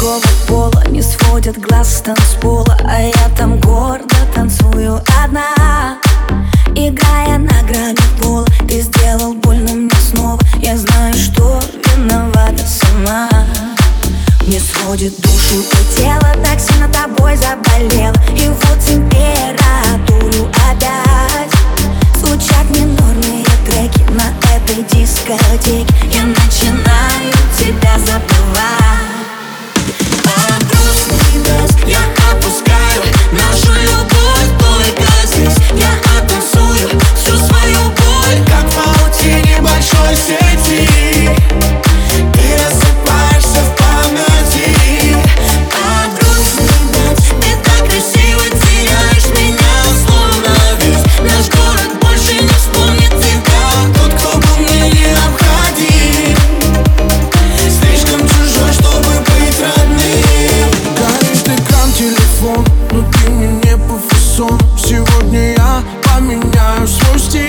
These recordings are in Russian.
мужского пола не сводят глаз с танцпола, а я там гордо танцую одна, играя на грани пола. Ты сделал больно мне снова, я знаю, что виновата сама. Мне сводит душу и тело, так сильно тобой заболела. И вот температуру опять звучат минорные треки на этой дискотеке. Я начинаю тебя забывать. Под грустный дождь я опускаю нашу любовь только здесь. Я оттанцую всю свою боль, как в паутине большой сети. Ты рассыпаешься в памяти. Под грустный дождь ты так красиво теряешь меня, словно весь наш город больше не вспомнит тебя. Тот, кто был мне необходим, слишком чужой, чтобы быть родным. Горит экран телефон, но ты мне не по фасону. Сегодня я поменяю свой стиль.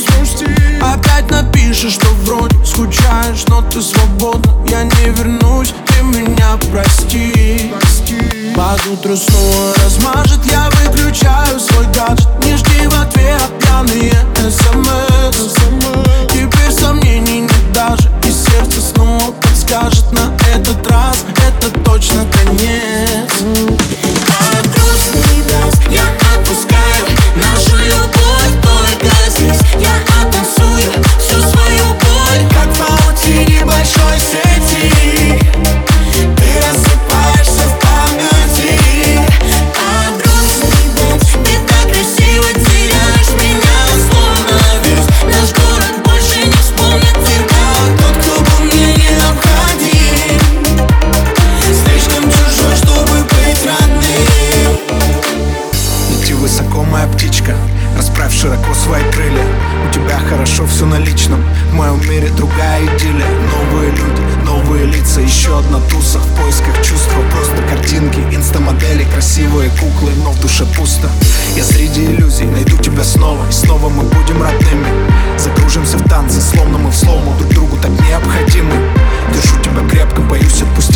Опять напишешь, что вроде скучаешь, но ты свободна. Я не вернусь, ты меня прости. Под утро снова размажет, я выключаю свой гаджет. Не жди в ответ пьяные СМС. Теперь сомнений нет даже, и сердце снова подскажет: на этот раз это точно конец. Под грустный дождь я отпускаю нашу любовь только здесь. Я оттанцую всю свою боль, Как в паутине большой сети. ты рассыпаешься в памяти. Под грустный дождь ты так красиво теряешь меня, словно весь наш город больше не вспомнит тебя. Тот, кто был мне необходим, слишком чужой, чтобы быть родным. Лети высоко, моя птичка, расправь широко свои крылья. У тебя хорошо все на личном, в моем мире другая идиллия. Новые люди, новые лица, еще одна туса в поисках чувства. Просто картинки, инстамодели, красивые куклы, но в душе пусто. Я среди иллюзий найду тебя снова, и снова мы будем родными. Закружимся в танце, словно мы в слому, друг другу так необходимы. Держу тебя крепко, боюсь отпустить.